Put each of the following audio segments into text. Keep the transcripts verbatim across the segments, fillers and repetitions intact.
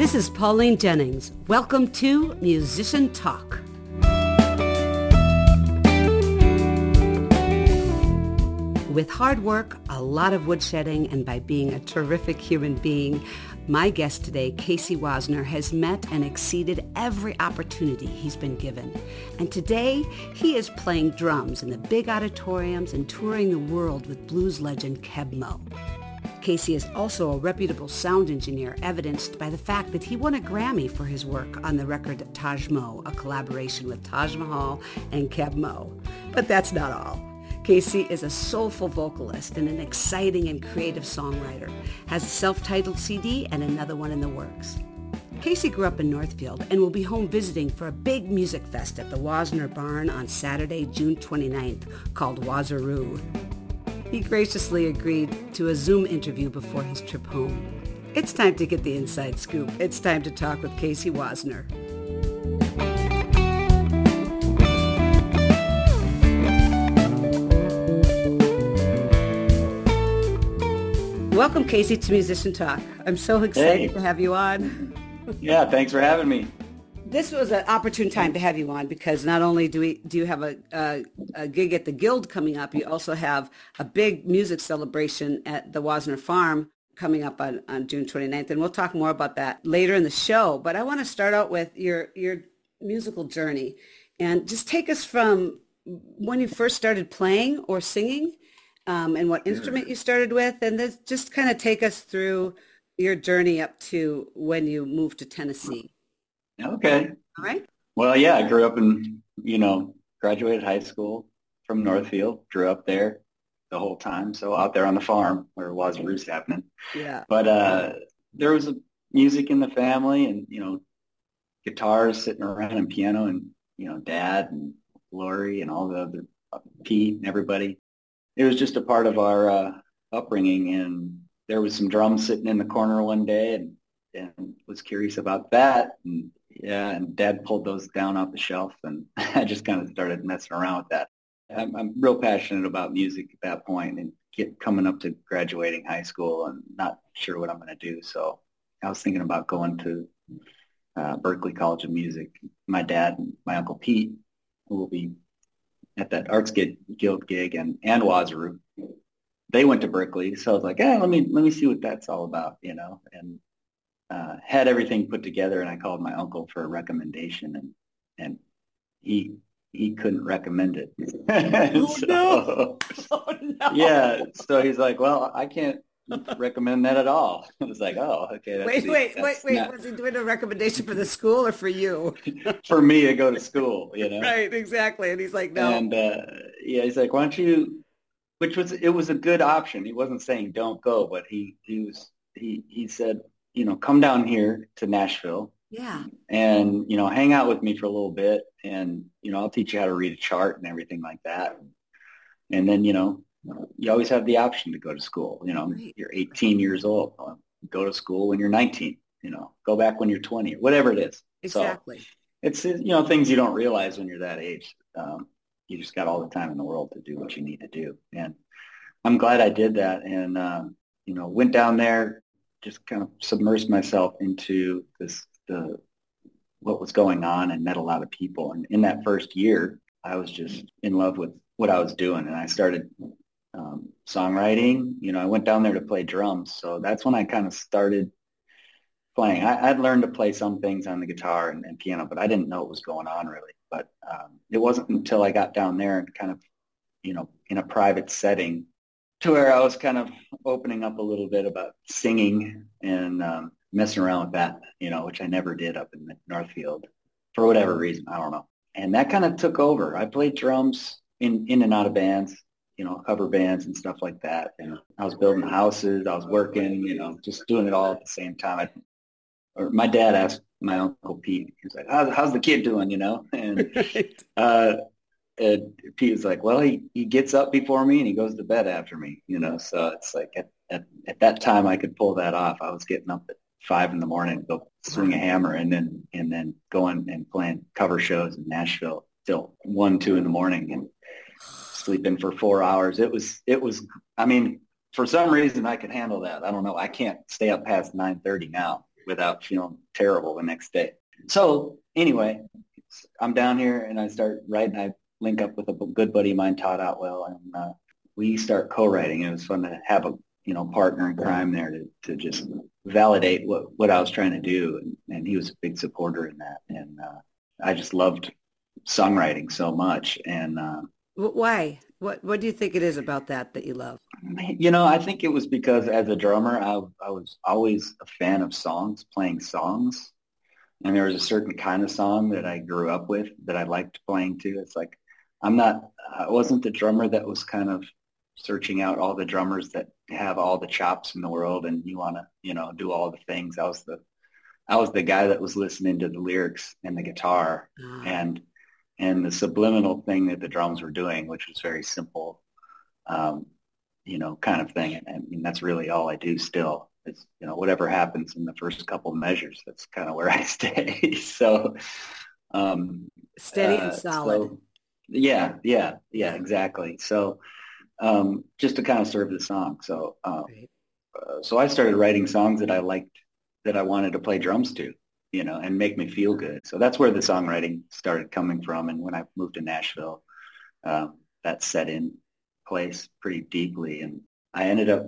This is Pauline Jennings. Welcome to Musician Talk. With hard work, a lot of woodshedding, and by being a terrific human being, my guest today, Casey Wasner, has met and exceeded every opportunity he's been given. And today, he is playing drums in the big auditoriums and touring the world with blues legend Keb Mo. Casey is also a reputable sound engineer, evidenced by the fact that he won a Grammy for his work on the record Taj Mo, a collaboration with Taj Mahal and Keb Mo. But that's not all. Casey is a soulful vocalist and an exciting and creative songwriter, has a self-titled C D and another one in the works. Casey grew up in Northfield and will be home visiting for a big music fest at the Wasner Barn on Saturday, June twenty-ninth, called Wazaroo. He graciously agreed to a Zoom interview before his trip home. It's time to get the inside scoop. It's time to talk with Casey Wasner. Welcome, Casey, to Musician Talk. I'm so excited Hey. to have you on. Yeah, thanks for having me. This was an opportune time to have you on because not only do we do you have a, a, a gig at the Guild coming up, you also have a big music celebration at the Wasner Farm coming up on, on June twenty-ninth, and we'll talk more about that later in the show. But I want to start out with your your musical journey and just take us from when you first started playing or singing, um, and what instrument you started with, and this, just kind of take us through your journey up to when you moved to Tennessee. Okay. All right. Well, yeah, I grew up in, you know, graduated high school from Northfield, grew up there the whole time. So out there on the farm where Wazaroo's happening. Yeah. But uh, there was a music in the family and, you know, guitars sitting around and piano and, you know, Dad and Lori and all the other, uh, Pete and everybody. It was just a part of our uh, upbringing. And there was some drums sitting in the corner one day and, and was curious about that. And yeah, and Dad pulled those down off the shelf, and I just kind of started messing around with that. I'm, I'm real passionate about music at that point, and get coming up to graduating high school, and not sure what I'm going to do. So I was thinking about going to uh, Berklee College of Music. My dad and my uncle Pete, who will be at that Arts Guild gig, and and Wazaroo, they went to Berklee, so I was like, yeah, let me let me see what that's all about, you know, and. Uh, had everything put together, and I called my uncle for a recommendation, and and he he couldn't recommend it. Oh, so, no. Oh, no. Yeah, so he's like, well, I can't recommend that at all. I was like, oh, okay. That's Wait, the, wait, that's wait, wait. not, Was he doing a recommendation for the school or for you? for me to go to school, you know? Right, exactly. And he's like, no. And uh, yeah, he's like, why don't you? Which was it was a good option. He wasn't saying don't go, but he he was he he said, you know, come down here to Nashville Yeah. and, you know, hang out with me for a little bit, and, you know, I'll teach you how to read a chart and everything like that. And then, you know, you always have the option to go to school. You know, Right. you're eighteen years old, go to school when you're nineteen, you know, go back when you're twenty, whatever it is. Exactly. So it's, you know, things you don't realize when you're that age. Um, you just got all the time in the world to do what you need to do. And I'm glad I did that. And, um, you know, went down there, just kind of submersed myself into this, the, what was going on, and met a lot of people. And in that first year, I was just in love with what I was doing. And I started um, songwriting. You know, I went down there to play drums. So that's when I kind of started playing. I, I'd learned to play some things on the guitar and, and piano, but I didn't know what was going on really. But um, it wasn't until I got down there and kind of, you know, in a private setting, to where I was kind of opening up a little bit about singing and um, messing around with that, you know, which I never did up in Northfield for whatever reason. I don't know. And that kind of took over. I played drums in, in and out of bands, you know, cover bands and stuff like that. And I was building houses. I was working, you know, just doing it all at the same time. I, or my dad asked my uncle Pete, he was like, how's, how's the kid doing, you know? And Right. uh, And Pete was like, well, he, he gets up before me and he goes to bed after me, you know. So it's like at, at, at that time I could pull that off. I was getting up at five in the morning to go swing a hammer, and then and then going and playing cover shows in Nashville till one, two in the morning, and sleeping for four hours. It was it was I mean, for some reason I could handle that. I don't know. I can't stay up past nine thirty now. without feeling terrible the next day. So anyway, I'm down here and I start writing. I link up with a good buddy of mine, Todd Otwell, and uh, we start co-writing. It was fun to have a you know partner in crime there to, to just validate what, what I was trying to do, and, and he was a big supporter in that. And uh, I just loved songwriting so much. And uh, why? What What do you think it is about that that you love? You know, I think it was because as a drummer, I I was always a fan of songs, playing songs. And there was a certain kind of song that I grew up with that I liked playing to. It's like, I'm not, I wasn't the drummer that was kind of searching out all the drummers that have all the chops in the world and you want to, you know, do all the things. I was the, I was the guy that was listening to the lyrics and the guitar oh. and, and the subliminal thing that the drums were doing, which was very simple, um, you know, kind of thing. And I mean, that's really all I do still. It's, you know, whatever happens in the first couple of measures, that's kind of where I stay. so, um, steady and uh, solid. So, yeah, yeah, yeah, exactly. So, um, just to kind of serve the song. So, um, right. uh, so I started writing songs that I liked, that I wanted to play drums to, you know, and make me feel good. So that's where the songwriting started coming from. And when I moved to Nashville, um, that set in place pretty deeply. And I ended up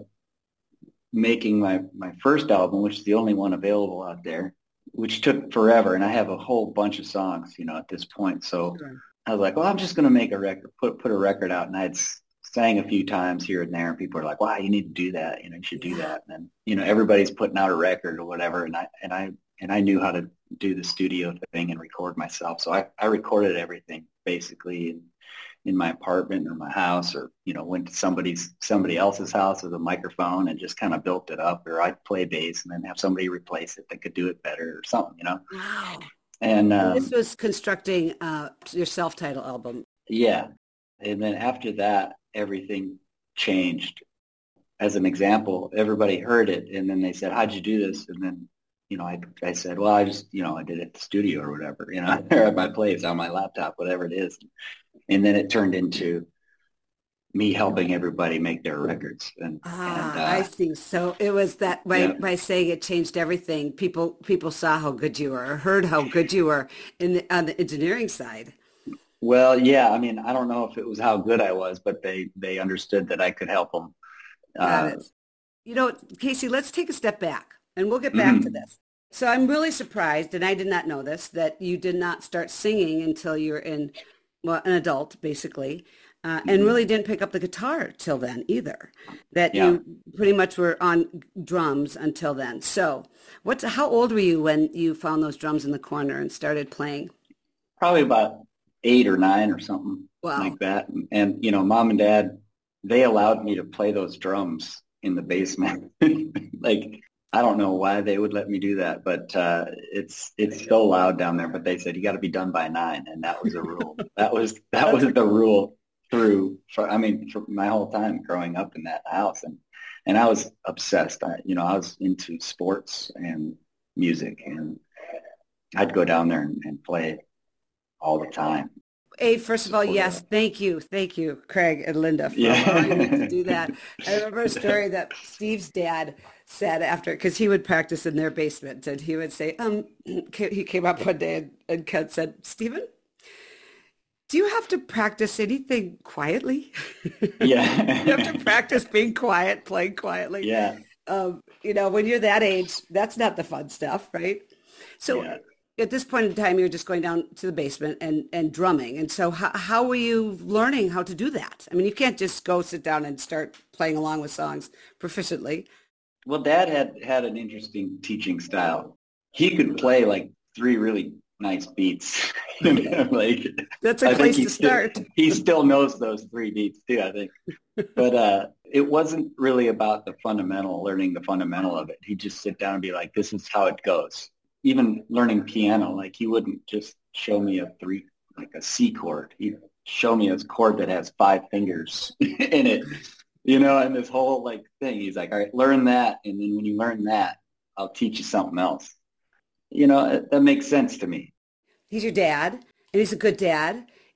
making my, my first album, which is the only one available out there, which took forever. And I have a whole bunch of songs, you know, at this point. So sure. I was like, well, I'm just going to make a record, put, put a record out. And I'd sang a few times here and there. And people are like, wow, you need to do that. You know, you should do that. And then, you know, everybody's putting out a record or whatever. And I, and I, and I knew how to do the studio thing and record myself. So I, I recorded everything basically in, in my apartment or my house, or, you know, went to somebody's, somebody else's house with a microphone and just kind of built it up, or I'd play bass and then have somebody replace it that could do it better or something, you know? Wow. And um, this was constructing uh, your self-titled album. Yeah. And then after that, everything changed. As an example, everybody heard it and then they said, how'd you do this? And then, you know, I, I said, well, I just, you know, I did it at the studio or whatever, you know, or at my place on my laptop, whatever it is. And then it turned into me helping everybody make their records. And, ah, and uh, I see. So it was that by, yeah. by saying it changed everything, people people saw how good you were, or heard how good you were in the, on the engineering side. Well, yeah. I mean, I don't know if it was how good I was, but they, they understood that I could help them. Got uh, it. You know, Casey, let's take a step back and we'll get back mm-hmm. to this. So I'm really surprised, and I did not know this, that you did not start singing until you're in, well, an adult, basically, uh, and mm-hmm. really didn't pick up the guitar till then either, that yeah. you pretty much were on drums until then. So what's, how old were you when you found those drums in the corner and started playing? Probably about eight or nine or something wow. like that. And, and, you know, mom and dad, they allowed me to play those drums in the basement. Like, I don't know why they would let me do that, but uh, it's it's so loud down there. But they said you got to be done by nine, and that was a rule. that was that was the rule through. For, I mean, for my whole time growing up in that house, and and I was obsessed. I, you know, I was into sports and music, and I'd go down there and, and play all the time. Hey, first of all, yes, thank you. Thank you, Craig and Linda, for yeah. allowing me to do that. I remember a story that Steve's dad said after, because he would practice in their basement, and he would say, um, he came up one day and, and Ken said, Stephen, do you have to practice anything quietly? Yeah. You have to practice being quiet, playing quietly. Yeah. Um, you know, when you're that age, that's not the fun stuff, right? So yeah. At this point in time, you're just going down to the basement and, and drumming. And so how, how were you learning how to do that? I mean, you can't just go sit down and start playing along with songs proficiently. Well, Dad had, had an interesting teaching style. He could play like three really nice beats. like That's a I place to still, start. He still knows those three beats too, I think. But uh, it wasn't really about the fundamental, learning the fundamental of it. He'd just sit down and be like, this is how it goes. Even learning piano, like he wouldn't just show me a three, like a C chord. He'd show me a chord that has five fingers in it, you know, and this whole like thing. He's like, all right, learn that. And then when you learn that, I'll teach you something else. You know, it, that makes sense to me. He's your dad, and he's a good dad.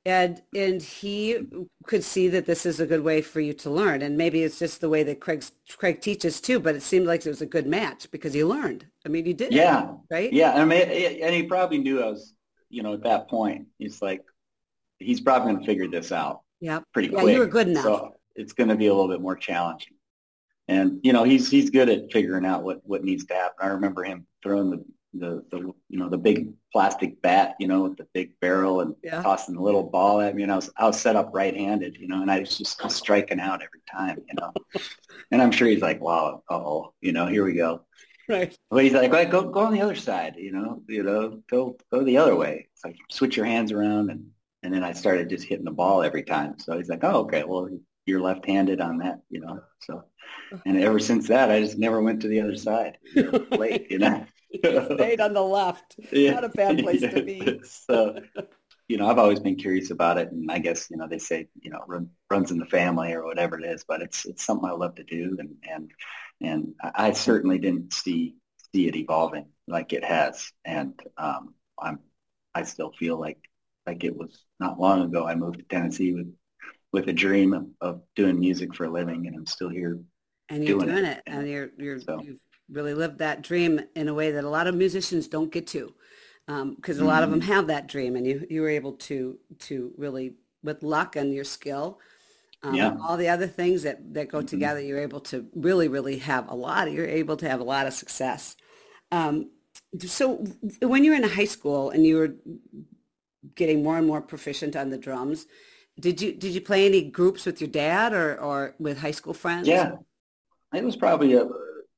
And and he could see that this is a good way for you to learn. And maybe it's just the way that Craig's Craig teaches too, but it seemed like it was a good match because you learned. I mean, you did it, Yeah, right? yeah. I mean, and he probably knew I was, you know, at that point, he's like, he's probably going to figure this out Yeah. pretty Yeah, you were quick. good enough. So it's going to be a little bit more challenging. And, you know, he's he's good at figuring out what, what needs to happen. I remember him throwing the, the, the, you know, the big plastic bat, you know, with the big barrel and Yeah. tossing the little ball at me. And I was, I was set up right-handed, you know, and I was just striking out every time, you know. And I'm sure he's like, wow, uh-oh, you know, here we go. Right. Well, he's like, well, go go on the other side, you know, you know, go go the other way. It's like switch your hands around, and and then I started just hitting the ball every time. So he's like, oh, okay, well, you're left-handed on that, you know. So, and ever since that, I just never went to the other side. Late, you know. You stayed on the left. Yeah. Not a bad place to be. So, you know, I've always been curious about it, and I guess, you know, they say, you know, run, runs in the family or whatever it is, but it's it's something I love to do, and and and I certainly didn't see see it evolving like it has, and um, I'm I still feel like like it was not long ago I moved to Tennessee with with a dream of, of doing music for a living, and I'm still here And you're doing doing it. it. And you're you're So, you've really lived that dream in a way that a lot of musicians don't get to. Because a lot of them mhm. have that dream, and you you were able to to really, with luck and your skill, um, and Yeah. all the other things that that go hmm together, you're able to really really have a lot. You're able to have a lot of success. Um, so when you were in high school and you were getting more and more proficient on the drums, did you did you play any groups with your dad or or with high school friends? Yeah. It was probably a,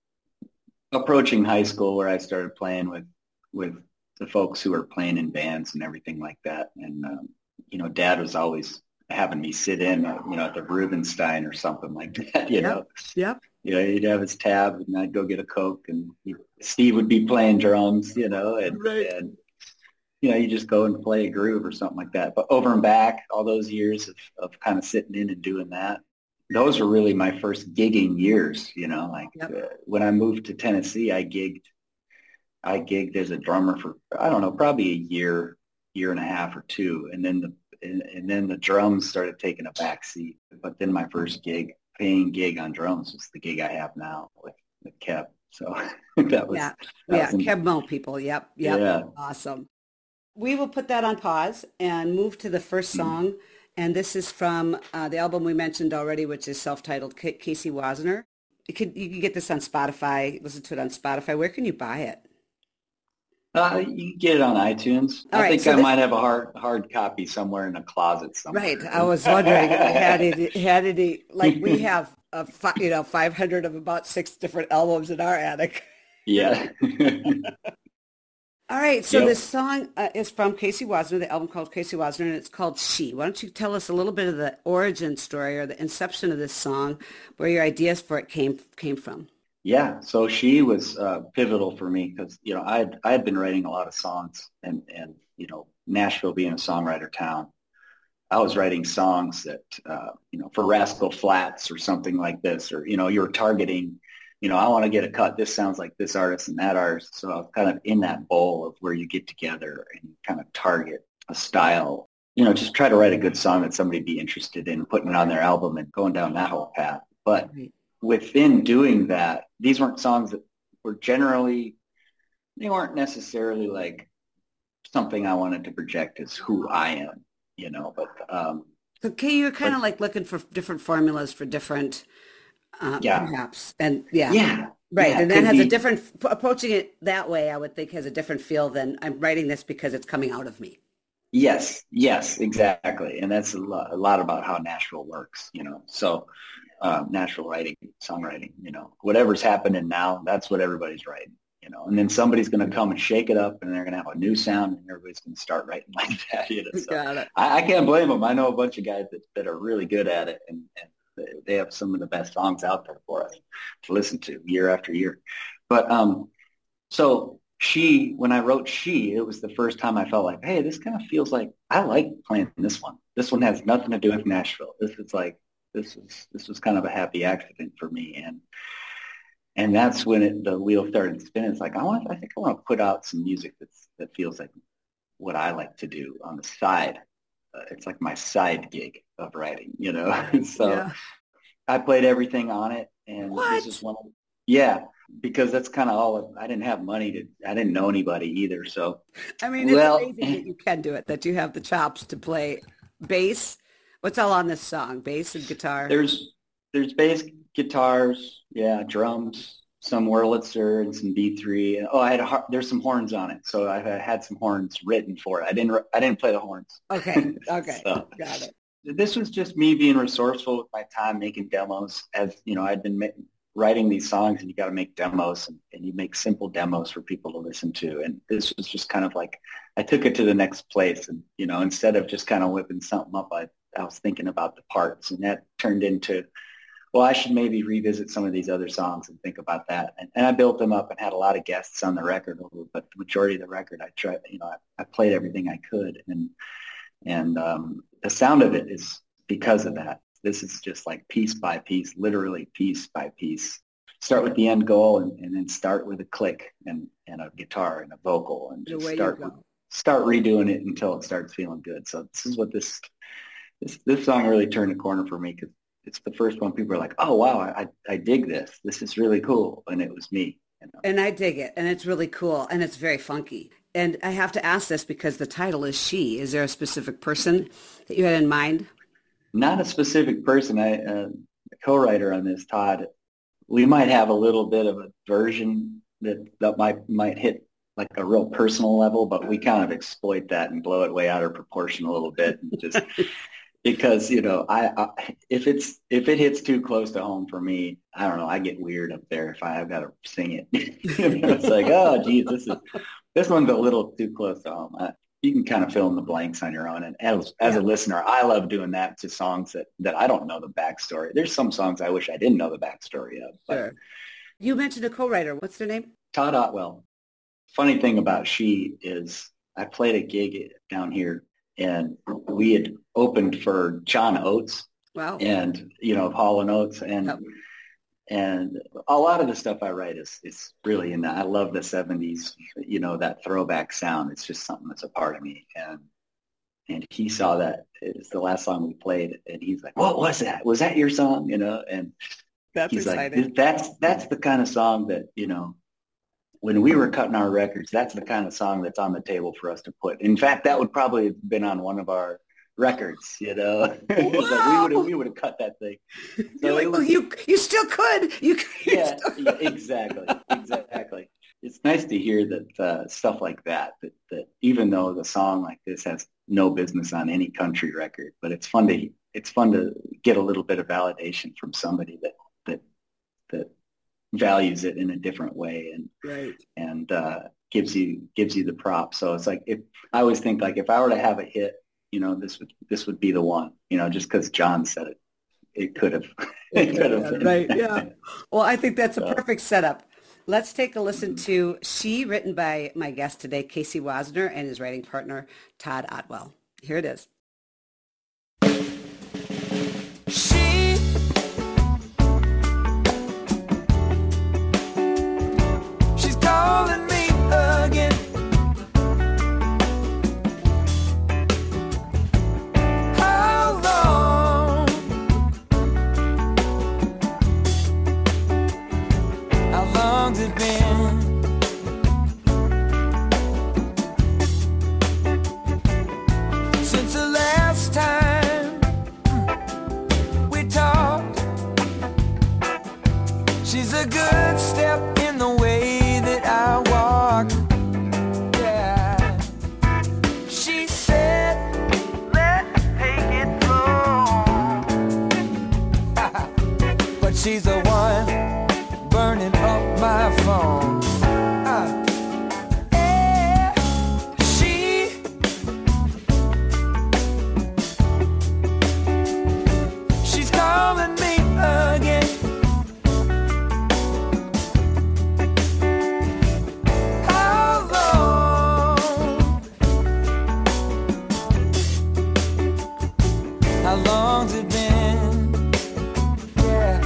approaching high school where I started playing with with the folks who were playing in bands and everything like that. And um, you know, Dad was always having me sit in, uh, you know, at the Rubenstein or something like that. You Yep. know, Yep. you know, he'd have his tab, and I'd go get a Coke, and he, Steve would be playing drums. You know, and Right. and you know, you just go and play a groove or something like that. But over and back, all those years of of kind of sitting in and doing that, those were really my first gigging years, you know, like Yep. uh, when I moved to Tennessee, I gigged, I gigged as a drummer for, I don't know, probably a year, year and a half or two. And then the, and, and then the drums started taking a back seat. But then my first gig, paying gig on drums was the gig I have now with, with Kev. So that was, Yeah. that Yeah. was, in, Kev Mo people. Yep. Yep. yeah. Awesome. We will put that on pause and move to the first Mm. song. And this is from uh, the album we mentioned already, which is self-titled K- Casey Wasner. You could you can get this on Spotify, listen to it on Spotify. Where can you buy it? Uh, you can get it on iTunes. All I right, think so I this, might have a hard hard copy somewhere in a closet right. somewhere. I was wondering, had it had it like we have a fi- you know five hundred of about six different albums in our attic. Yeah. All right, so this Yep. song uh, is from Casey Wasner, the album called Casey Wasner, and it's called She. Why don't you tell us a little bit of the origin story or the inception of this song, where your ideas for it came came from? Yeah. So she was uh, pivotal for me because, you know, I had, I had been writing a lot of songs, and, and, you know, Nashville being a songwriter town, I was writing songs that, uh, you know, for Rascal Flatts or something like this, or, you know, you're targeting, you know, I want to get a cut. This sounds like this artist and that artist. So I was kind of in that bowl of where you get together and kind of target a style, you know, just try to write a good song that somebody'd be interested in putting it on their album and going down that whole path. But Right. within doing that, these weren't songs that were generally, they weren't necessarily like something I wanted to project as who I am, you know, but, um, So, Kay, you're kind but of like looking for different formulas for different, uh, yeah, perhaps, and yeah, yeah, right, yeah, it and that could has a be, different approaching it that way. I would think has a different feel than I'm writing this because it's coming out of me. yes, yes, exactly. And that's a lot, a lot about how Nashville works, you know, so um, Nashville writing, songwriting, you know, whatever's happening now, that's what everybody's writing. You know, and then somebody's going to come and shake it up, and they're going to have a new sound, and everybody's going to start writing like that. You know, so Got it. I, I can't blame them. I know a bunch of guys that, that are really good at it, and, and they they have some of the best songs out there for us to listen to year after year. But um, so she, when I wrote She, it was the first time I felt like, hey, this kind of feels like I like playing this one. This one has nothing to do with Nashville. This is like this was this was kind of a happy accident for me, and and that's when it, the wheel started spinning. It's like I want, I think I want to put out some music that's that feels like what I like to do on the side. uh, it's like my side gig of writing, you know. So Yeah. I played everything on it, and What? this is one of, yeah, because that's kind of all. I didn't have money to. I didn't know anybody either. So, I mean, it's well, amazing that you can do it, that you have the chops to play bass. What's all on this song? Bass and guitar? there's there's bass, guitars, yeah, drums, some Wurlitzer and some D three. And, oh, I had a, har- there's some horns on it, so I had some horns written for it. I didn't I didn't play the horns. Okay. Okay. So Got it. this was just me being resourceful with my time, making demos. As you know, I'd been ma- writing these songs, and you got to make demos, and, and you make simple demos for people to listen to. And this was just kind of like I took it to the next place, and you know, instead of just kind of whipping something up, I I was thinking about the parts, and that turned into, well, I should maybe revisit some of these other songs and think about that. And, and I built them up and had a lot of guests on the record, but the majority of the record, I tried, you know, I, I played everything I could. And, and um, the sound of it is because of that. This is just like piece by piece, literally piece by piece. Start with the end goal, and, and then start with a click and, and a guitar and a vocal, and just start, start redoing it until it starts feeling good. So this is what this, this, this song really turned a corner for me, because it's the first one people are like, oh, wow, I, I dig this. This is really cool. And it was me. You know? And I dig it. And it's really cool. And it's very funky. And I have to ask this because the title is She. Is there a specific person that you had in mind? Not a specific person. I, uh, the co-writer on this, Todd, we might have a little bit of a version that, that might, might hit like a real personal level, but we kind of exploit that and blow it way out of proportion a little bit. And just because, you know, I, I if it's if it hits too close to home for me, I don't know, I get weird up there if I have got to sing it. It's like, oh, geez, this is this one's a little too close to home. I, you can kind of fill in the blanks on your own. And as as yeah. a listener, I love doing that to songs that, that I don't know the backstory. There's some songs I wish I didn't know the backstory of. But sure. You mentioned a co-writer. What's their name? Todd Otwell. Funny thing about She is I played a gig down here, and we had opened for John Oates. Wow. And, you know, Hall and Oates. And yep. and a lot of the stuff I write is, is really in that. I love the seventies, you know, that throwback sound. It's just something that's a part of me. And and he saw that. It's the last song we played. And he's like, what was that? Was that your song? You know, and that's he's exciting. like, that's, that's the kind of song that, you know, when we were cutting our records, that's the kind of song that's on the table for us to put. In fact, that would probably have been on one of our records, you know. Like we would have we would have cut that thing. So like, was, well, you you still could. You could. Yeah, yeah, exactly, exactly. It's nice to hear that uh, stuff like that, that. That even though the song like this has no business on any country record, but it's fun to it's fun to get a little bit of validation from somebody that that that. values it in a different way, and right. and uh, gives you gives you the prop. So it's like, if I always think like if I were to have a hit, you know, this would this would be the one, you know, just because John said it, it could have, it could have been. Right, yeah. Well, I think that's a so. perfect setup. Let's take a listen to She, written by my guest today, Casey Wasner, and his writing partner, Todd Otwell. Here it is. Calling me again. How long? How long's it been? Since the last time we talked. She's a good step in the way I walk, yeah. She said, let's take it slow. But she's the one burning up my phone. uh. yeah. She She's calling me again. How long's it been? Yeah.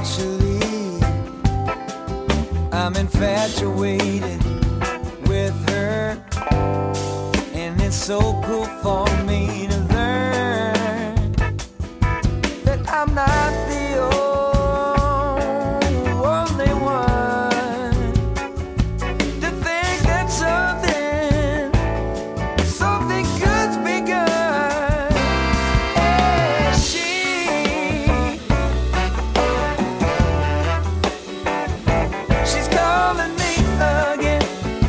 Actually, I'm infatuated with her so cool for me to learn that I'm not the only one to think that something, something good's begun. And she, she's calling me again.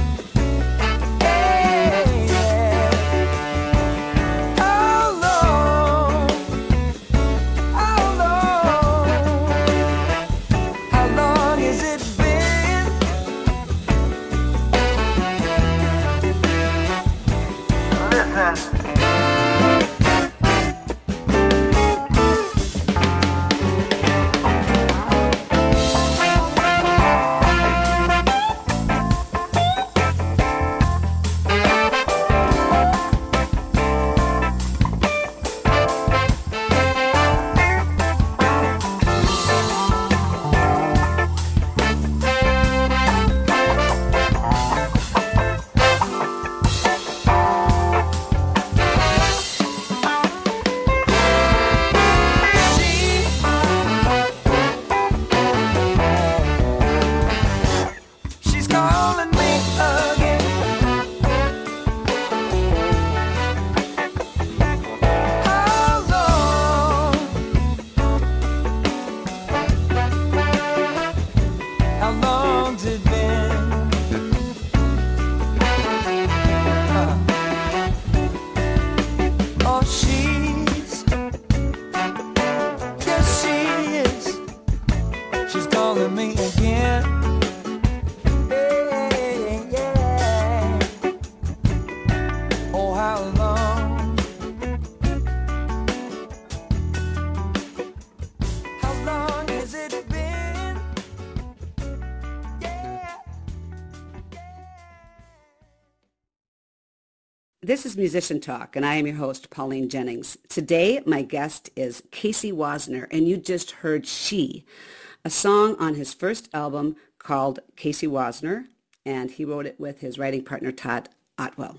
This is Musician Talk, and I am your host, Pauline Jennings. Today, my guest is Casey Wasner, and you just heard She, a song on his first album called Casey Wasner, and he wrote it with his writing partner, Todd Otwell.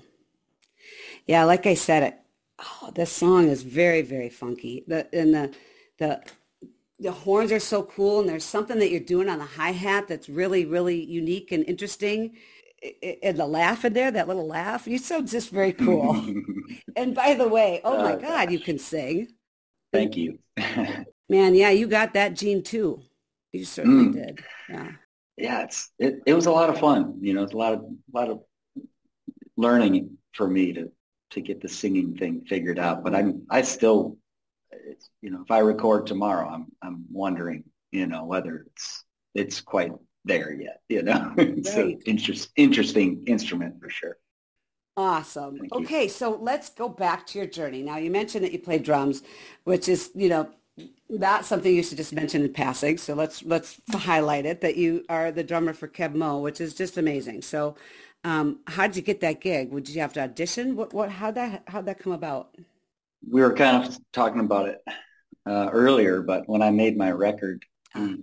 Yeah, like I said, it, oh, this song is very, very funky. The, and the, the, the horns are so cool, and there's something that you're doing on the hi-hat that's really, really unique and interesting. And the laugh in there, that little laugh, you sound just very cool. And by the way, oh my uh, God, you can sing. Thank you. Man, yeah, you got that gene too. You certainly mm. did. Yeah. Yeah, it's it, it was a lot of fun. You know, it's a lot of a lot of learning for me to to get the singing thing figured out. But I'm I still, it's, you know, if I record tomorrow, I'm I'm wondering, you know, whether it's it's quite there yet, you know. It's an interest, interesting instrument for sure. Awesome. Thank okay, you. So let's go back to your journey. Now, you mentioned that you play drums, which is, you know, not something you should just mention in passing. So let's let's highlight it, that you are the drummer for Keb Mo, which is just amazing. So um, how did you get that gig? Would you have to audition? What what how'd that how'd that come about? We were kind of talking about it uh, earlier, but when I made my record, he,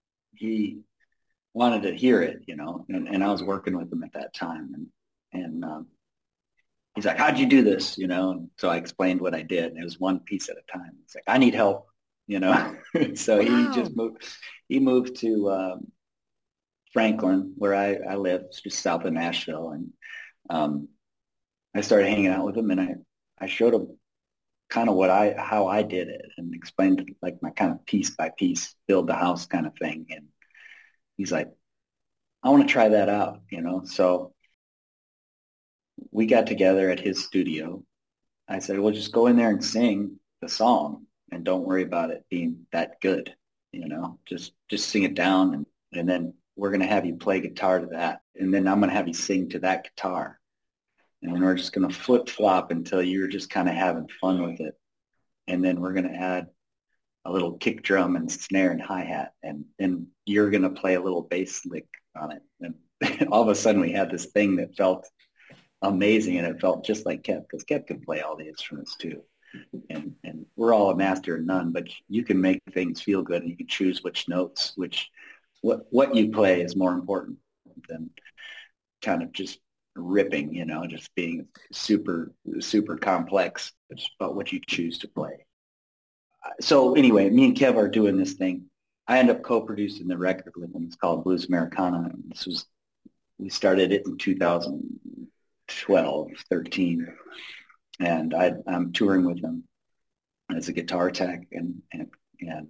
he wanted to hear it, you know, and, and I was working with him at that time, and and um, he's like, "How'd you do this?" You know, and so I explained what I did, and it was one piece at a time. It's like, "I need help," you know. So wow. he just moved. He moved to um, Franklin, where I, I live, it's just south of Nashville, and um, I started hanging out with him, and I I showed him kind of what I how I did it, and explained like my kind of piece by piece, build the house kind of thing, and he's like, I want to try that out, you know. So we got together at his studio. I said, well, just go in there and sing the song, and don't worry about it being that good, you know. Just just sing it down, and, and then we're going to have you play guitar to that, and then I'm going to have you sing to that guitar. And then we're just going to flip-flop until you're just kind of having fun with it. And then we're going to add a little kick drum and snare and hi-hat, and then you're going to play a little bass lick on it. And all of a sudden we had this thing that felt amazing, and it felt just like Keb, because Keb can play all the instruments too. And and we're all a master of none, but you can make things feel good, and you can choose which notes, which what what you play is more important than kind of just ripping, you know, just being super, super complex. It's about what you choose to play. So anyway, me and Kev are doing this thing. I end up co-producing the record with him. It's called Blues Americana. This was, we started it in two thousand twelve, thirteen. And I, I'm touring with him as a guitar tech and, and, and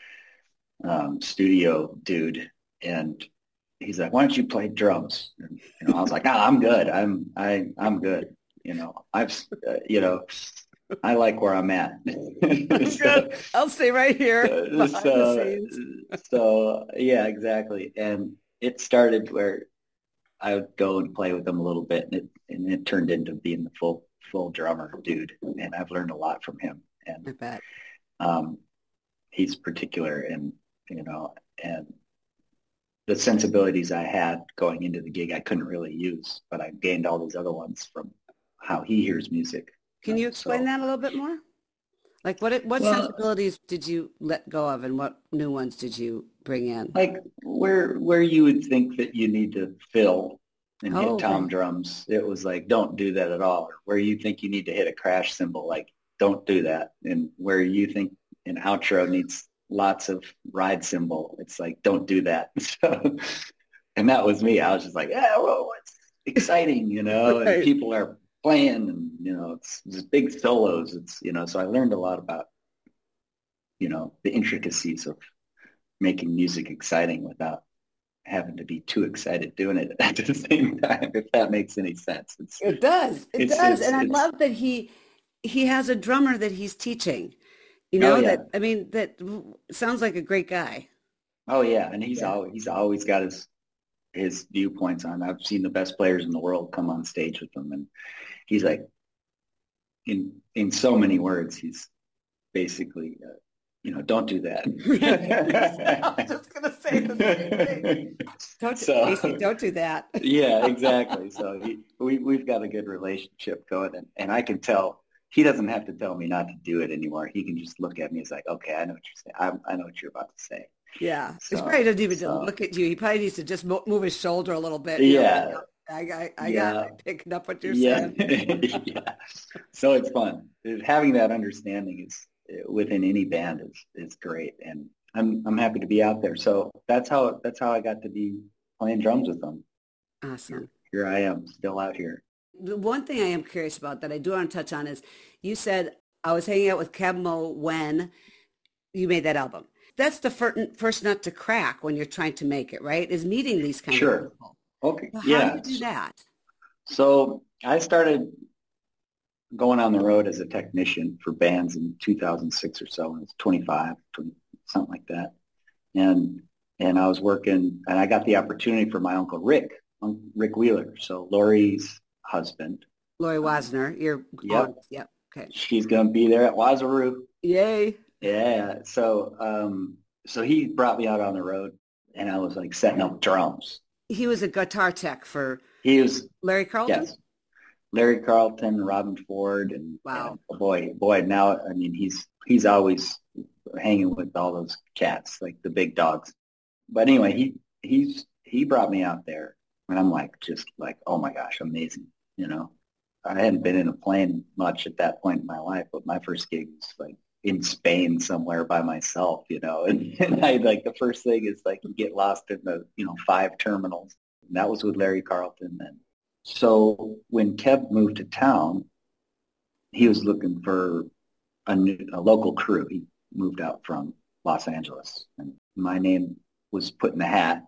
um, studio dude. And he's like, why don't you play drums? And, you know, I was like, no, I'm good. I'm, I, I'm good. You know, I've, uh, you know, I like where I'm at. so, I'll stay right here. So, so, so, yeah, exactly. And it started where I would go and play with him a little bit, and it and it turned into being the full full drummer dude. And I've learned a lot from him. And I bet. Um, he's particular, and you know, and the sensibilities I had going into the gig, I couldn't really use, but I gained all these other ones from how he hears music. Can you Um, explain so- that a little bit more? Like what it- what Well- sensibilities did you let go of, and what new ones did you bring in? Like where where you would think that you need to fill and hit Oh, tom okay. drums, it was like, don't do that at all. Or where you think you need to hit a crash cymbal, like don't do that. And where you think an outro needs lots of ride cymbal, it's like, don't do that. So, and that was me. I was just like, yeah, well, it's exciting, you know, Right. and people are playing, and you know, it's just big solos. It's, you know, so I learned a lot about, you know, the intricacies of making music exciting without having to be too excited doing it at the same time, if that makes any sense. It's, It does. It It's- does. it's- And I it's- love that he he has a drummer that he's teaching. You know, Oh, yeah. that I mean, that sounds like a great guy. oh yeah, and he's Yeah. always he's always got his his viewpoints on. I've seen the best players in the world come on stage with him, and he's like, in in so many words, he's basically, uh, you know, don't do that. I was just gonna say the same thing. Don't, So- Casey, don't do that. Yeah, exactly. So he, we we've got a good relationship going, and, and I can tell he doesn't have to tell me not to do it anymore. He can just look at me. He's like, okay, I know what you're saying. I, I know what you're about to say. Yeah, he So- probably doesn't even so- look at you. He probably needs to just mo- move his shoulder a little bit. Yeah. You know, I, I, I Yeah. got it. Picking up what you're Yeah. saying. Yeah. So it's fun. Having that understanding is within any band is is great, and I'm I'm happy to be out there. So that's how that's how I got to be playing drums with them. Awesome. Here I am, still out here. The one thing I am curious about that I do want to touch on is you said I was hanging out with Kev Mo when you made that album. That's the fir- first nut to crack when you're trying to make it, right? Is meeting these kind Sure. of people. Okay. So how Yeah. do you do that? So I started going on the road as a technician for bands in two thousand six or so. I was twenty-five, twenty, something like that. And and I was working, and I got the opportunity for my uncle Rick, um, Rick Wheeler. So Lori's husband. Lori Wasner, you're Yep. Yep. Okay. She's going to be there at Wazaroo. Yay. Yeah. So um, so he brought me out on the road, and I was like setting up drums. He was a guitar tech for He was, Larry Carlton? yes, Larry Carlton, Robin Ford, and, Wow. and boy, boy, now, I mean, he's he's always hanging with all those cats, like the big dogs. But anyway, he he's he brought me out there, and I'm like, just like, oh my gosh, amazing, you know. I hadn't been in a plane much at that point in my life, but my first gig was like in Spain somewhere by myself, you know, and, and I like the first thing is like you get lost in the, you know, five terminals. And that was with Larry Carlton then. So when Kev moved to town, he was looking for a, new, a local crew. He moved out from Los Angeles, and my name was put in the hat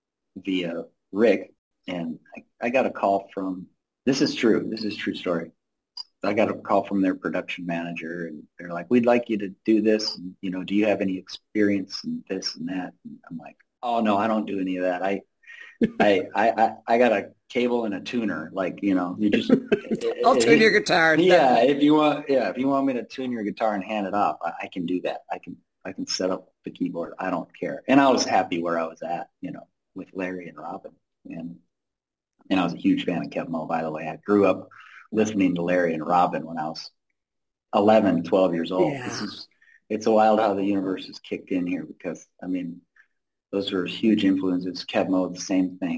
via Rick, and I, I got a call from, this is true, this is a true story. I got a call from their production manager, and they're like, we'd like you to do this. And, you know, do you have any experience in this and that? And I'm like, oh, no, I don't do any of that. I, I, I, I, I got a cable and a tuner. Like, you know, you just. I'll tune your guitar. Yeah, if you want, yeah, if you want me to tune your guitar and hand it off, I, I can do that. I can, I can set up the keyboard. I don't care. And I was happy where I was at, you know, with Larry and Robin. And, and I was a huge fan of Kev Mo, by the way. I grew up listening to Larry and Robin when I was eleven, twelve years old. Yeah. This is, it's wild how the universe has kicked in here because, I mean, those were huge influences. Kev Mo, the same thing.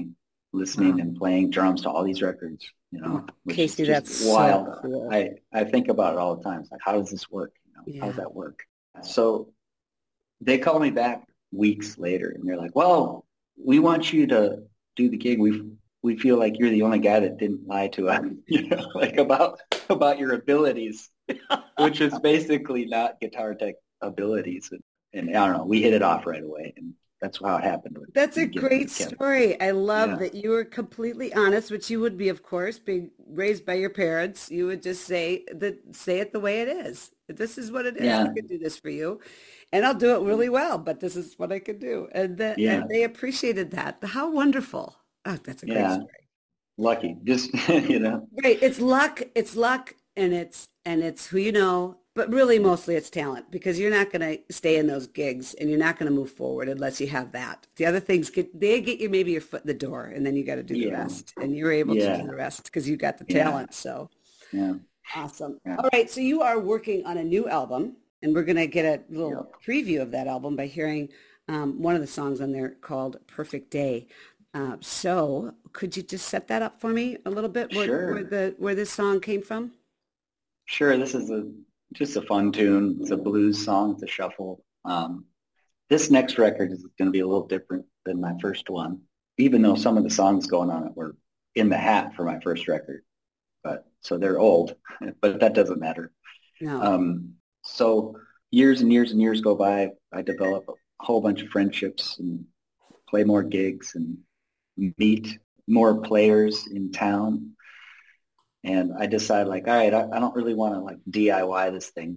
listening Wow. and playing drums to all these records, you know, Oh, which Casey, is just that's so wild. cool. I, I think about it all the time. It's like, how does this work? You know, how does Yeah. that work? So they call me back weeks later and they're like, well, we want you to do the gig. We we feel like you're the only guy that didn't lie to us, you know, like about about your abilities, which is basically not guitar tech abilities. And, and I don't know, we hit it off right away, and that's how it happened. With, That's a with Gibson great and Kevin. story. I love Yeah, that you were completely honest, which you would be, of course, being raised by your parents. You would just say that, say it the way it is. This is what it is. I yeah, could do this for you, and I'll do it really well. But this is what I could do, and that, and yeah, they appreciated that. How wonderful! Oh, that's a great yeah. story. Lucky, just you know. Right. It's luck. It's luck, and it's and it's who you know. But really, mostly it's talent because you're not going to stay in those gigs and you're not going to move forward unless you have that. The other things get they get you maybe your foot in the door, and then you got to do the Yeah, rest, and you're able to do yeah, the rest because you got the yeah, talent. So yeah, awesome. yeah, All right. So you are working on a new album, and we're going to get a little yeah. preview of that album by hearing um, one of the songs on there called "Perfect Day." Uh, so could you just set that up for me a little bit, where, where Sure, the where this song came from? sure. This is a just a fun tune. It's a blues song. It's a shuffle. Um, this next record is going to be a little different than my first one, even though some of the songs going on it were in the hat for my first record. But so they're old, but that doesn't matter. No. Um, so years and years and years go by. I develop a whole bunch of friendships and play more gigs and meet more players in town. And I decided like, all right, I, I don't really want to like D I Y this thing.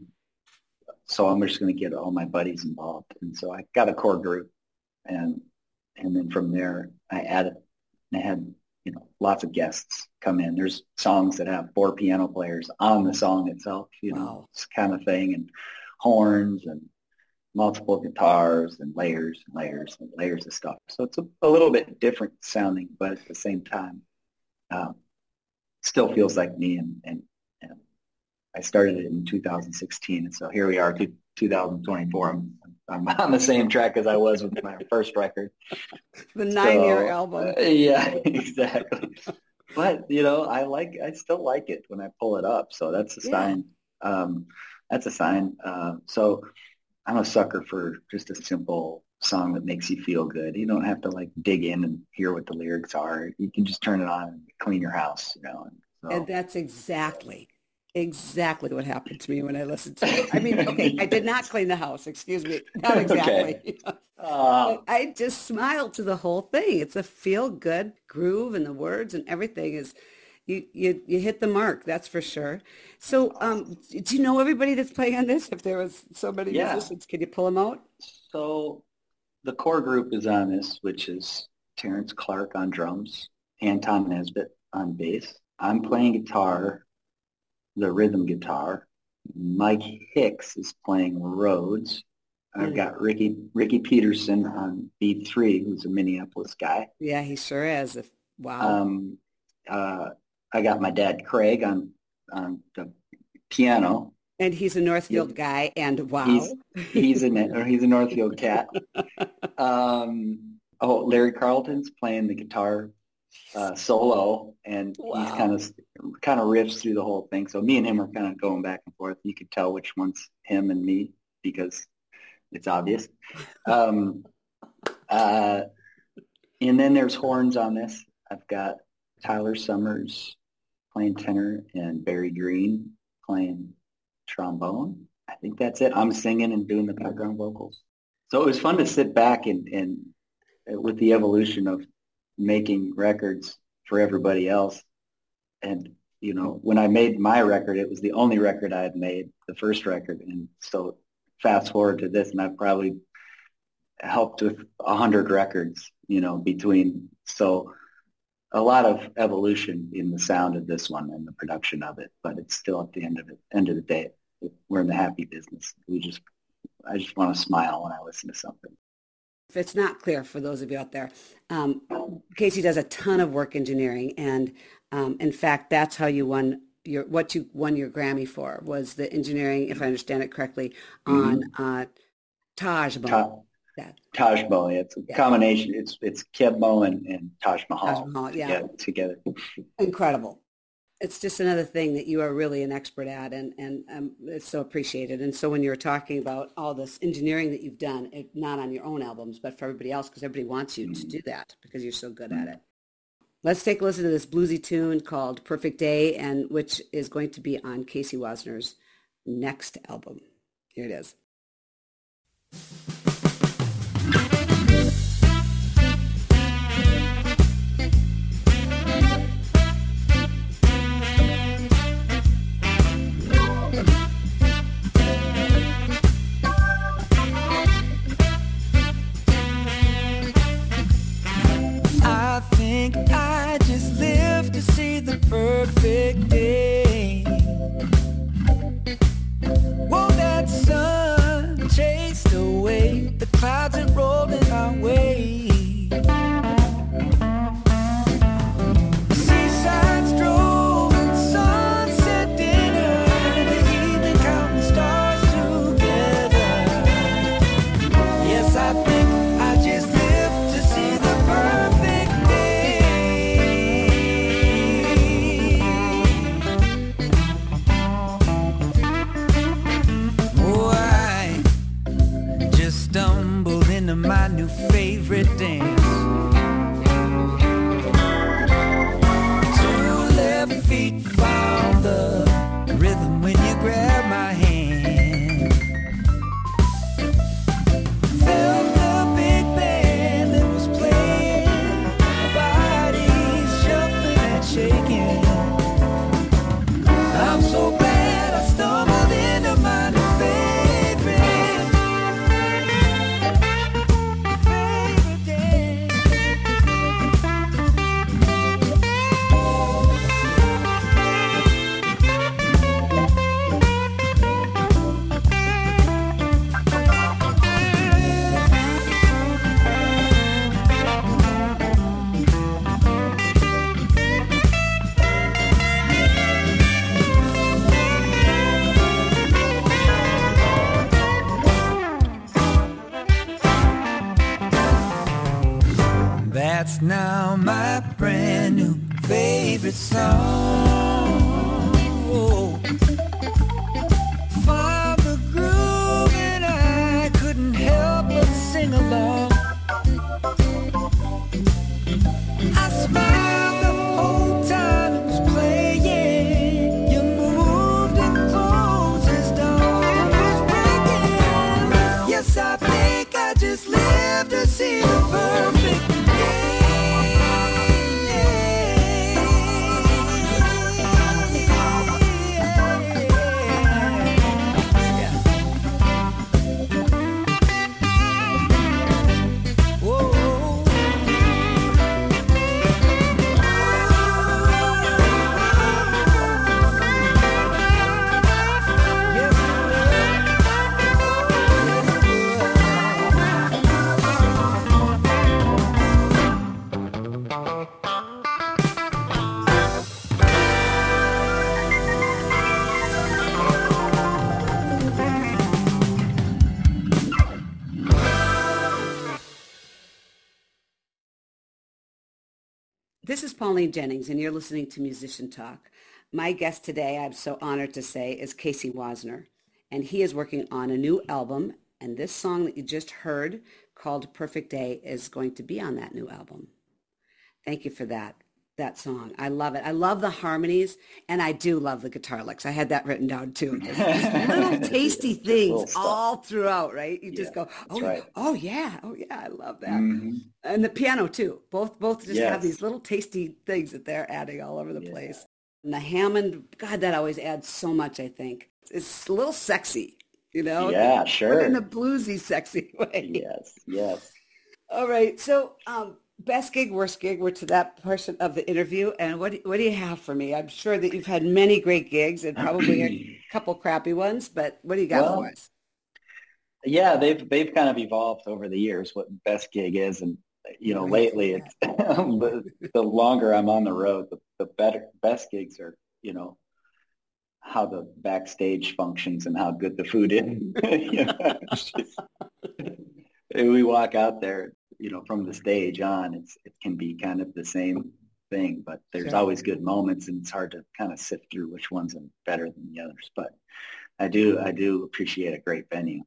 So I'm just going to get all my buddies involved. And so I got a core group, and and then from there I added, I had, you know, lots of guests come in. There's songs that have four piano players on the song itself, you know, Wow. this kind of thing, and horns and multiple guitars and layers and layers and layers of stuff. So it's a, a little bit different sounding, but at the same time, um, still feels like me. And, and, and I started it in two thousand sixteen. And so here we are, two, twenty twenty-four. I'm, I'm on the same track as I was with my first record. The nine-year So, album. uh, yeah, exactly. But, you know, I like, I still like it when I pull it up. So that's a Yeah. sign. Um, that's a sign. Uh, so I'm a sucker for just a simple song that makes you feel good. You don't have to like dig in and hear what the lyrics are. You can just turn it on and clean your house, you know. And And so, that's exactly, exactly what happened to me when I listened to it. I mean, okay, I did not clean the house, excuse me. Not okay. exactly. Uh, But I just smiled to the whole thing. It's a feel-good groove, and the words and everything is, you you you hit the mark, that's for sure. So, um, do you know everybody that's playing on this? If there was so many yeah. musicians, can you pull them out? So the core group is on this, which is Terrence Clark on drums, Anton Nesbitt on bass. I'm playing guitar, the rhythm guitar. Mike Hicks is playing Rhodes. I've Mm. got Ricky Ricky Peterson on beat three, who's a Minneapolis guy. Yeah, he sure is. If, wow. Um, uh, I got my dad Craig on on the piano. And he's a Yep. Northfield guy, and He's wow. he's a or he's a Northfield cat. Um, oh, Larry Carlton's playing the guitar uh, solo, and he's Wow. kind of kind of riffs through the whole thing. So me and him are kind of going back and forth. You could tell which one's him and me because it's obvious. Um, uh, and then there's horns on this. I've got Tyler Summers playing tenor and Barry Green playing trombone. I think that's it. I'm singing and doing the background vocals. So it was fun to sit back and, and with the evolution of making records for everybody else. And, you know, when I made my record, it was the only record I had made, the first record. And so fast forward to this, and I've probably helped with a hundred records, you know, between. So a lot of evolution in the sound of this one and the production of it, but it's still at the end of it, end of the day, we're in the happy business. We just, I just want to smile when I listen to something. If it's not clear for those of you out there, um, Casey does a ton of work engineering, and um, in fact, that's how you won your what you won your Grammy for was the engineering, if I understand it correctly, on Mm-hmm. uh, Taj Mahal. Ta- That Taj Mahal. It's a yeah. combination. It's it's Keb Mo and, and Taj Mahal, Taj Mahal, yeah. together, together. Incredible. It's just another thing that you are really an expert at, and, and um, it's so appreciated. And so when you're talking about all this engineering that you've done, it, not on your own albums, but for everybody else, because everybody wants you mm-hmm. to do that because you're so good mm-hmm. at it. Let's take a listen to this bluesy tune called Perfect Day, and which is going to be on Casey Wasner's next album. Here it is. I think I just live to see the perfect day. Whoa, that sun chased away the clouds that rolled in our way. Seaside stroll and sunset dinner, the evening counting stars together. Yes, I think I just live to see the perfect stumbled into my new favorite dance. Two left feet found the rhythm when you grab my hand. Felt the big band that was playing, bodies shuffling and shaking. I'm so glad I stumbled into my new favorite. That's now my brand new favorite song. Oh. Found the groove and I couldn't help but sing along. I smiled the whole time it was playing. You moved and closed as dawn was breaking. Yes, I think I just live to see the perfect. This is Pauline Jennings, and you're listening to Musician Talk. My guest today, I'm so honored to say, is Casey Wasner, and he is working on a new album, and this song that you just heard called Perfect Day is going to be on that new album. Thank you for that, that song. I love it. I love the harmonies, and I do love the guitar licks. I had that written down, too. Just, just little tasty things all throughout, right? You just yeah, go, oh, right. oh, yeah, oh, yeah, I love that. Mm-hmm. And the piano, too. Both both just yes. have these little tasty things that they're adding all over the yeah. place. And the Hammond, God, that always adds so much, I think. It's a little sexy, you know? Yeah, sure. But in a bluesy, sexy way. Yes, yes. All right, so um, best gig, worst gig, we're to that portion of the interview. And what do, what do you have for me? I'm sure that you've had many great gigs and probably a couple crappy ones, but what do you got well, for us? Yeah, they've they've kind of evolved over the years what best gig is. And, you know, right. lately, it's the, the longer I'm on the road, the, the better best gigs are, you know, how the backstage functions and how good the food is. You know, it's just, we walk out there, you know, from the stage on, it's it can be kind of the same thing, but there's Sure. always good moments, and it's hard to kind of sift through which ones are better than the others. But I do I do appreciate a great venue.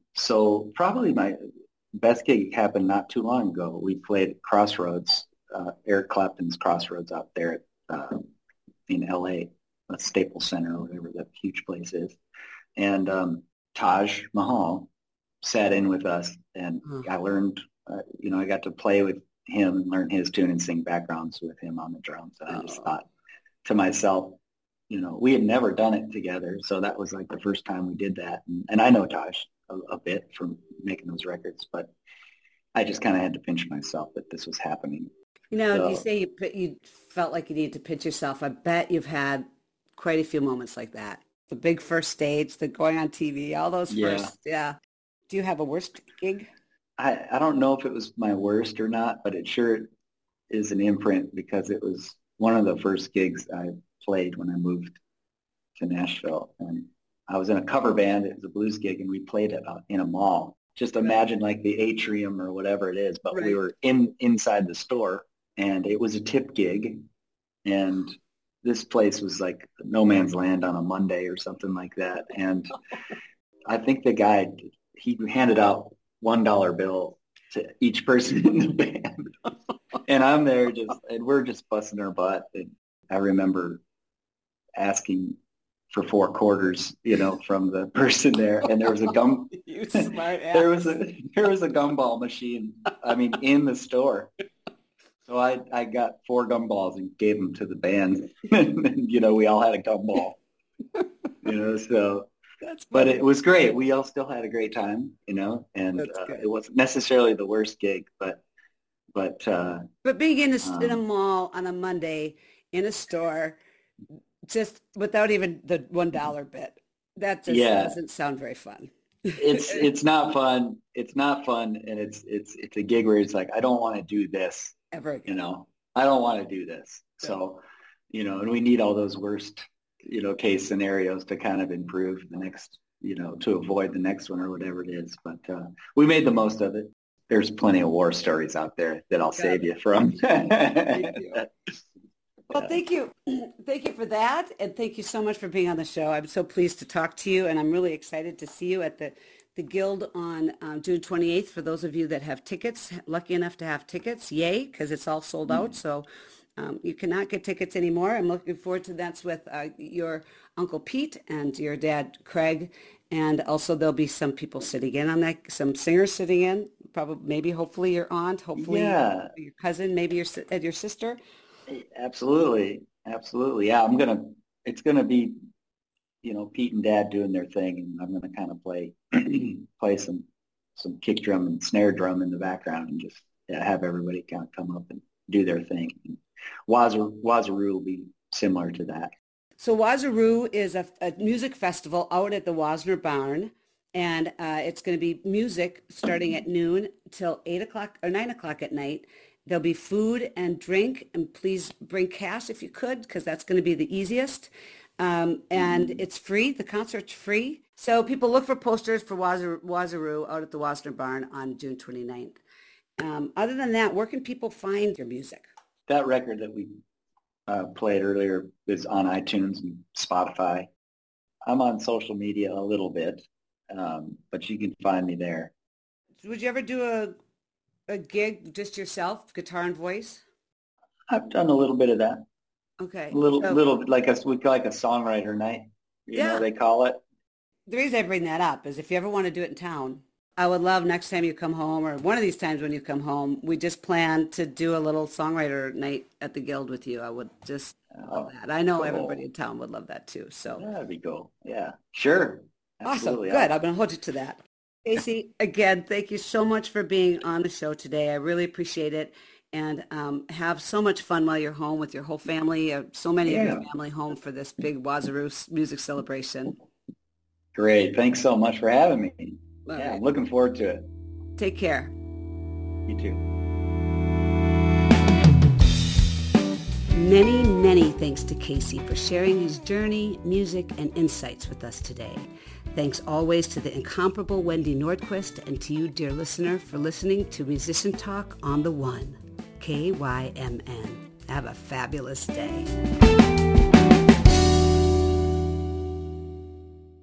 So probably my best gig happened not too long ago. We played at Crossroads, uh, Eric Clapton's Crossroads out there uh, in L A, a Staples Center or whatever that huge place is. And um, Taj Mahal sat in with us, and Hmm. I learned, uh, you know, I got to play with him and learn his tune and sing backgrounds with him on the drums. And I just Oh. thought to myself, you know, we had never done it together. So that was like the first time we did that. And, and I know Taj a, a bit from making those records, but I just kind of had to pinch myself that this was happening. You know, you So- say you, put- you felt like you needed to pinch yourself. I bet you've had quite a few moments like that. The big first stage, the going on T V, all those Yeah. first, yeah. Do you have a worst gig? I, I don't know if it was my worst or not, but it sure is an imprint because it was one of the first gigs I played when I moved to Nashville. And I was in a cover band. It was a blues gig, and we played it out in a mall. Just imagine like the atrium or whatever it is, but we Right. were in inside the store, and it was a tip gig. And this place was like no man's land on a Monday or something like that. And I think the guy, he handed out one dollar bill to each person in the band. And I'm there just, and we're just busting our butt. And I remember asking for four quarters, you know, from the person there. And there was a gum, You smart there was a, there was a gumball machine, I mean, in the store. So I, I got four gumballs and gave them to the band. And, you know, we all had a gumball, you know, so. That's But funny. it was great. We all still had a great time, you know, and That's uh, good. it wasn't necessarily the worst gig, but, but uh, But being in a, in a Um, mall on a Monday in a store, just without even the one dollar bit, that just Yeah. doesn't sound very fun. it's, it's not fun. It's not fun. And it's, it's, it's a gig where it's like, I don't want to do this, Ever you again. know, I don't want to do this. So, you know, and we need all those worst, you know, case scenarios to kind of improve the next, you know, to avoid the next one or whatever it is. But uh, we made the most of it. There's plenty of war stories out there that I'll Got save it. you from. Thank you. Well, Yeah. thank you. Thank you for that. And thank you so much for being on the show. I'm so pleased to talk to you. And I'm really excited to see you at the, the Guild on um, June twenty-eighth. For those of you that have tickets, lucky enough to have tickets, yay, because it's all sold out. So um, you cannot get tickets anymore. I'm looking forward to that's with uh, your Uncle Pete and your dad, Craig. And also there'll be some people sitting in on that, some singers sitting in, probably, maybe, hopefully your aunt, hopefully Yeah. your cousin, maybe your, si- uh, your sister. Absolutely. Absolutely. Yeah, I'm gonna it's gonna be, you know, Pete and Dad doing their thing, and I'm gonna kind of play play some some kick drum and snare drum in the background and just yeah, have everybody kind of come up and do their thing. And Wazar Wazaroo will be similar to that. So Wazaroo is a, a music festival out at the Wasner Barn, and uh, it's going to be music starting at noon till eight o'clock or nine o'clock at night. There'll be food and drink, and please bring cash if you could, because that's going to be the easiest. Um, and it's free. The concert's free. So people look for posters for Wazar, Wazaroo out at the Wasner Barn on June twenty-ninth. Um, other than that, where can people find your music? That record that we uh, played earlier is on iTunes and Spotify. I'm on social media a little bit, um, but you can find me there. Would you ever do a a gig just yourself, guitar and voice? I've done a little bit of that. Okay. A little, So little like a we call like a songwriter night. You Yeah. know, they call it. the reason I bring that up is if you ever want to do it in town, I would love next time you come home or one of these times when you come home, we just plan to do a little songwriter night at the Guild with you. I would just love Oh, that. I know cool. everybody in town would love that too. So That'd be cool. Yeah, sure. awesome. Absolutely. Good. I'm going to hold you to that. Casey, again, thank you so much for being on the show today. I really appreciate it. And um, have so much fun while you're home with your whole family. Uh, so many of your Yeah. family home for this big Wazaroo s- music celebration. Great. Thanks so much for having me. All yeah, right. I'm looking forward to it. Take care. You too. Many, many thanks to Casey for sharing his journey, music, and insights with us today. Thanks always to the incomparable Wendy Nordquist and to you, dear listener, for listening to Musician Talk on the One, K Y M N. Have a fabulous day.